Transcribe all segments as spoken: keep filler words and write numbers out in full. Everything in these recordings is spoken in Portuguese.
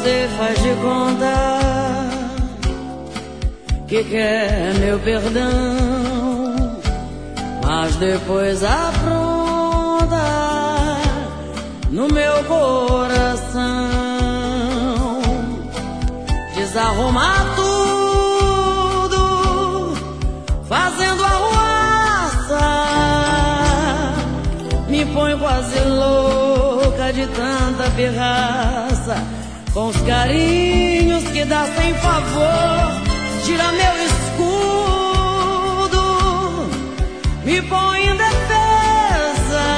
Você faz de conta que quer meu perdão, mas depois apronta no meu coração. Desarrumar tudo, fazendo arruaça, me põe quase louca de tanta pirraça. Com os carinhos que dá sem favor, tira meu escudo, me põe em defesa,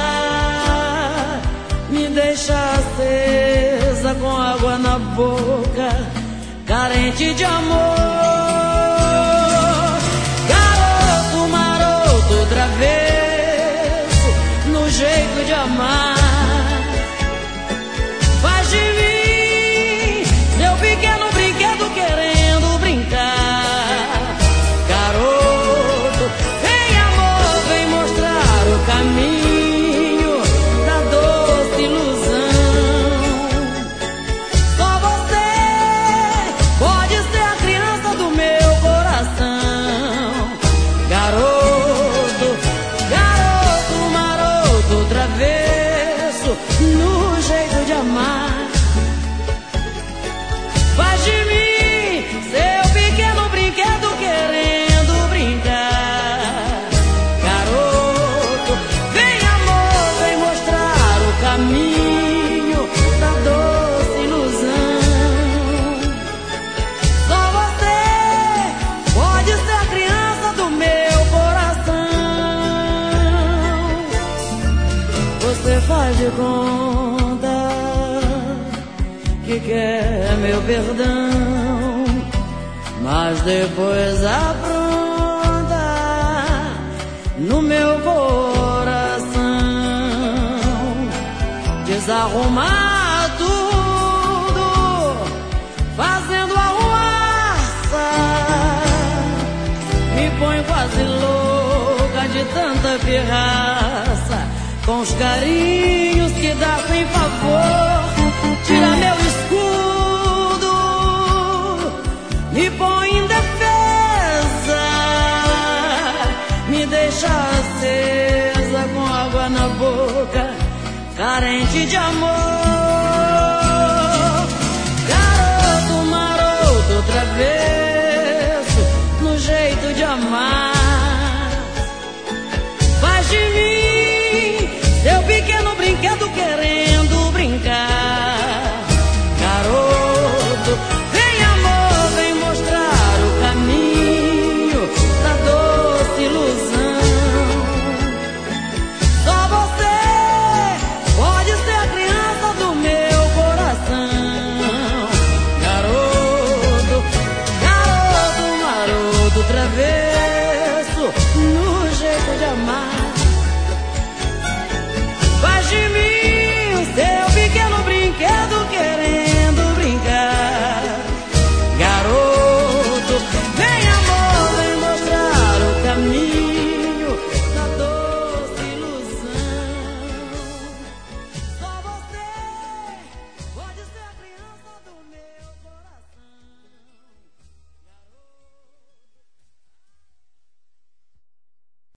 me deixa acesa com água na boca, carente de amor. Garoto maroto, travesso, no jeito de amar, faz de mim seu pequeno brinquedo querendo brincar. Garoto, vem amor, vem mostrar o caminho da doce ilusão. Só você pode ser a criança do meu coração. Garoto, garoto maroto, travesso, no jeito de amar, faz de mim seu pequeno brinquedo querendo brincar. Garoto, vem amor, vem mostrar o caminho da doce ilusão. Só você pode ser a criança do meu coração. Você faz de conta que quer meu perdão, mas depois apronta no meu coração. Desarrumar tudo, fazendo arruaça, me põe quase louca de tanta pirraça. Com os carinhos que dá sem favor, tira meu escudo, me põe em defesa, me deixa acesa com água na boca, carente de amor.